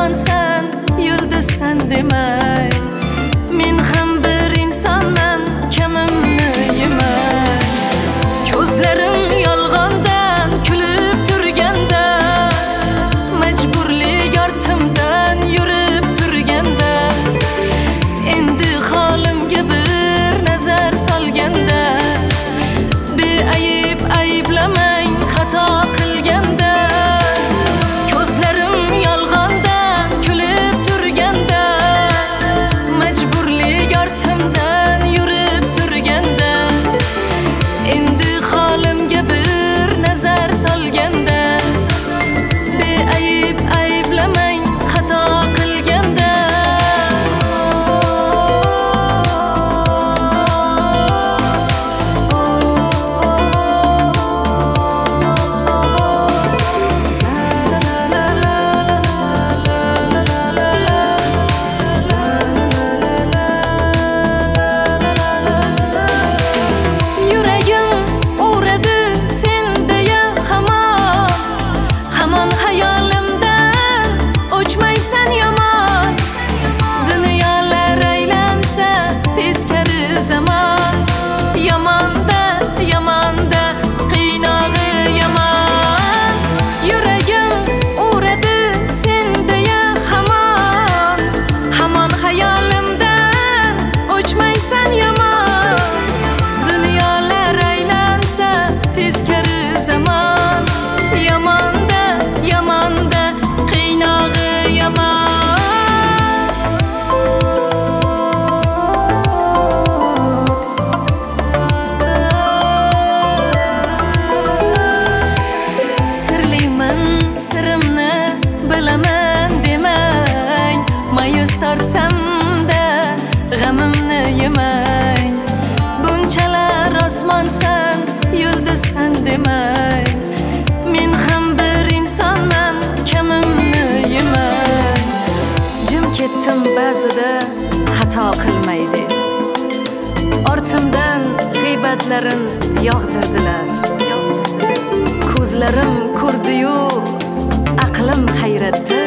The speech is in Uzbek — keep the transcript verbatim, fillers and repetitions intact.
osmonsan, yulduzsan demay. Men ham bir insonman, kamimni yemay. Ko'zlarim yolg'ondan kulib turganda, majburlik ortimdan yurib turganda, endi holimga bir nazar solganda, beayb ayblamang xato qilganda. Ko'zlarim yolg'ondan kulib turganda, majburlik ortimdan yurib turganda, endi holimga bir nazar solganda, beayb ayblamang xato qilganda. Yuragim uğradı sendeye hamon, hamon hayolimdan o'chmaysan yomon. Dunyolar aylansa teskari zamon, yomonda yomonda qiynog'i yomon. Yuragim uğradı sendeye hamon, hamon hayolimdan o'chmaysan yomon. Dunyolar aylansa teskari zamon, yomonda yomonda qiynog'i yomon. Sirliman sirimni bilaman demang, mayus tortsamda g'amimni yemang. Bunchalar osmonsan, yulduzsan demang. Men ham bir insonman, kamimni yemang. Jim ketdim ba'zida xato qilmay deb, ortimdan g'iybatlarim yog'dirdilar. Ko'zlarim ko'rdi-yu, aqlim hayratda.